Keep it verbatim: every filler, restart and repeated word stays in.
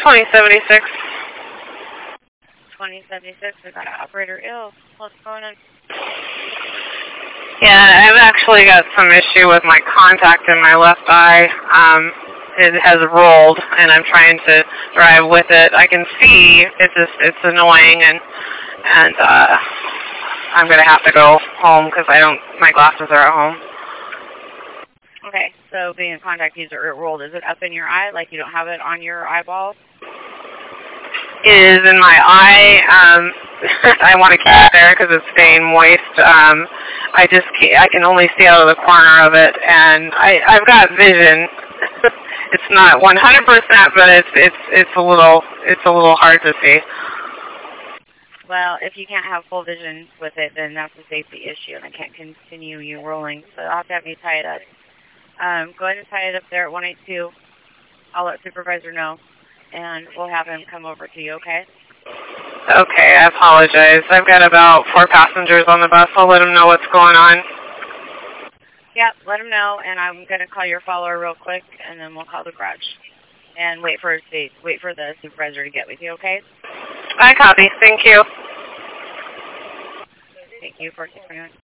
twenty seventy-six. twenty seventy-six, we got an operator ill. What's going on? Yeah, I've actually got some issue with my contact in my left eye. Um, it has rolled, and I'm trying to drive with it. I can see it's just it's annoying, and and uh, I'm gonna have to go home because I don't. My glasses are at home. Okay, so being a contact user, it rolled. Is it up in your eye, like you don't have it on your eyeball? It is in my eye. Um, I want to keep it there because it's staying moist. Um, I just can't, I can only see out of the corner of it, and I, I've got vision. It's not one hundred percent, but it's it's it's a little it's a little hard to see. Well, if you can't have full vision with it, then that's a safety issue, and I can't continue you rolling. So I'll have to have you tie it up. Um, go ahead and tie it up there at one eight two. I'll let supervisor know, and we'll have him come over to you, okay? Okay, I apologize. I've got about four passengers on the bus. I'll let them know what's going on. Yep, let him know, and I'm going to call your follower real quick, and then we'll call the garage. And wait for wait for the supervisor to get with you, okay? I copy. Thank you. Thank you for taking